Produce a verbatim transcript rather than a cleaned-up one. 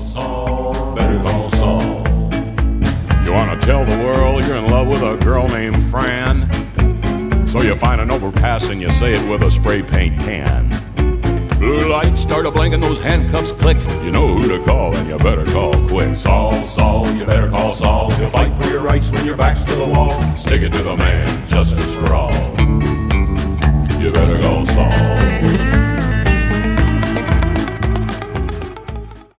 Saul, better call Saul. You want to tell the world you're in love with a girl named Fran? So you find an overpass and you say it with a spray paint can. Blue lights start a blinking, those handcuffs click. You know who to call and you better call quick. Saul, Saul, you better call Saul. He'll fight for your rights when your back's to the wall. Stick it to the man.